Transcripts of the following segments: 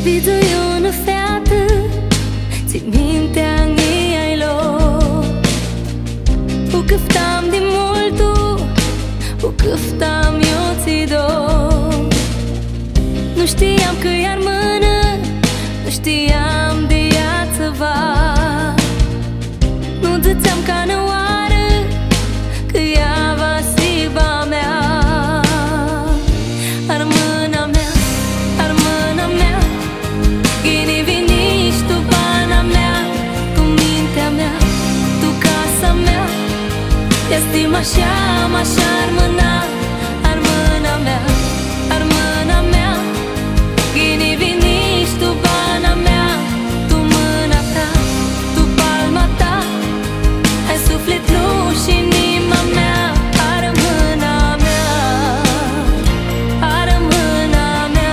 Vidu e una fiată, ți minte anni ai lo. O câftam de multu, o câftam eu ți do. Nu știam că i-ar mână, nu știam de ea să va. Nu dățeam ca năoară, că ea va siba mea. Armâna mea, armâna mea, gini viniști tu bana mea, tu mintea mea, tu casa mea. Te stim așa, așa armâna, armâna mea, armâna mea, gini viniști tu bana mea, tu mâna ta, tu palma ta, ai sufletul și inima mea. Armâna mea, armâna mea.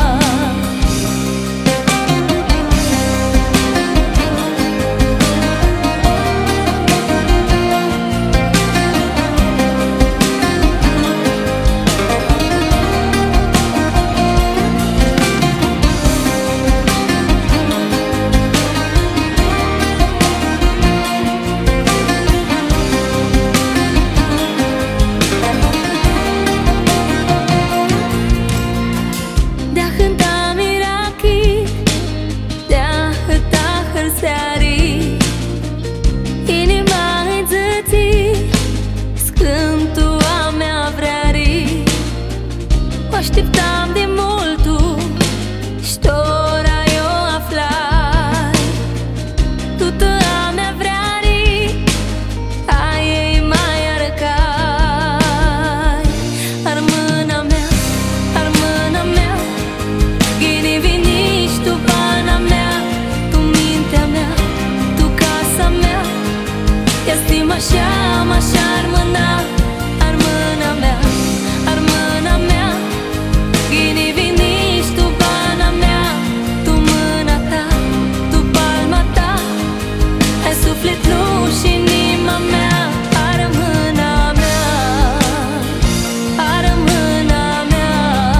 De-a cânta mirachi, de-a hăta hărseari, inima îi zăți, scântua mea vreari. O așteptam de multu, ștora eu aflai, tu a mea vreari, a ei mai arăcai. Armâna mea, armâna mea, gini viniști tu bana mea, tu mintea mea, tu casa mea. Te stim așa, așa armâna, armâna mea, armâna mea, gini viniști tu bana mea, tu mâna ta, tu palma ta, ai sufletul și inima mea. Armâna mea, armâna mea.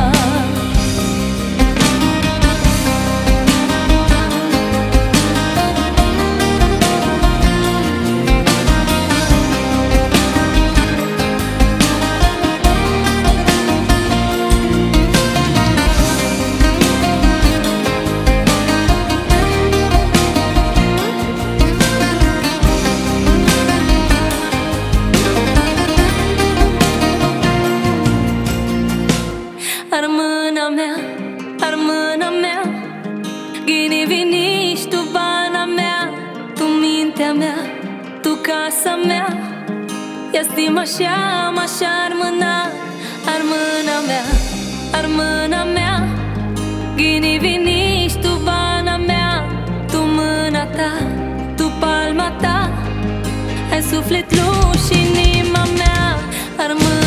Armâna mea, armâna mea, gini viniști tu bana mea, tu mintea mea, tu casa mea. Ia stim așa, așa armâna, armâna mea, armâna mea, gini viniști tu bana mea, tu mâna ta, tu palma ta, ai sufletul și inima mea. Armâna